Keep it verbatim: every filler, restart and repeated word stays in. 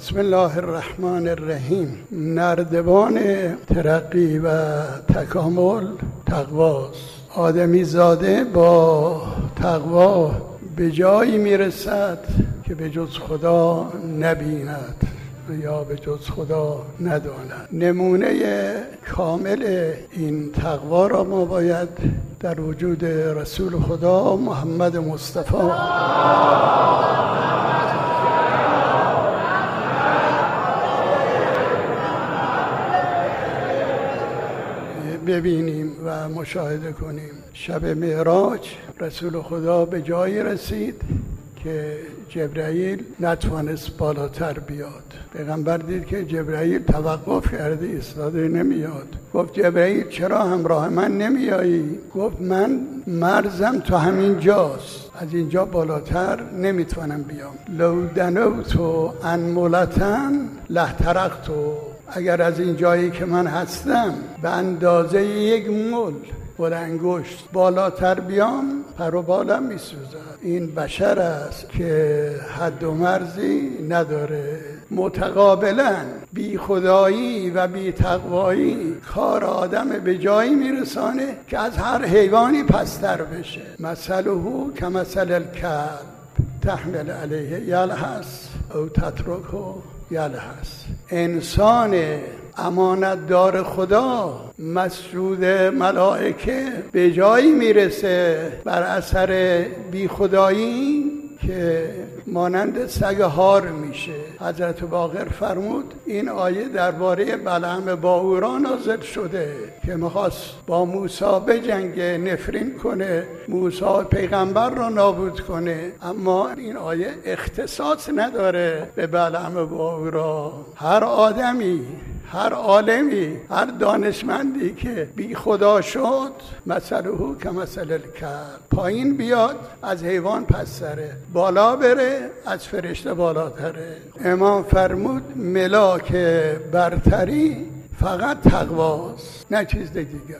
بسم الله الرحمن الرحیم. نردبان ترقی و تکامل تقواست. آدمی زاده با تقوا به جایی میرسد که به جز خدا نبیند یا به جز خدا نداند. نمونه کامل این تقوا را ما باید در وجود رسول خدا محمد مصطفی ببینیم و مشاهده کنیم. شب معراج رسول خدا به جایی رسید که جبرائیل نتوانست بالاتر بیاد. پیغمبر دید که جبرائیل توقف کرده، ایستاده نمیاد. گفت جبرائیل چرا همراه من نمیایی؟ گفت من مرزم تا همین جاست، از اینجا بالاتر نمیتونم بیام. لو دنوتو انمولتن لحترقتو، اگر از این جایی که من هستم به اندازه یک مول بلنگشت بالاتر بیام پر و بالم میسوزد. این بشر است که حد و مرزی نداره. متقابلا بی خدایی و بی تقوایی کار آدم به جایی میرسانه که از هر حیوانی پستر بشه. مثله کمثل الکلب تحمل علیه یلهث او تترکه یلهث. انسان امانتدار خدا مسجود ملائکه به جایی میرسه بر اثر بی خدایی که مانند سگ هار میشه. حضرت باقر فرمود این آیه درباره بلعم باورا نازل شده که میخواست با موسی بجنگه، نفرین کنه، موسی پیغمبر را نابود کنه، اما این آیه اختصاص نداره به بلعم باورا. هر آدمی، هر عالمی، هر دانشمندی که بی خدا شد مثله کمثل الکلب، پایین بیاد از حیوان پستره، بالا بره از فرشته بالاتره. امام فرمود ملاک برتری فقط تقواست، نه چیز دیگر.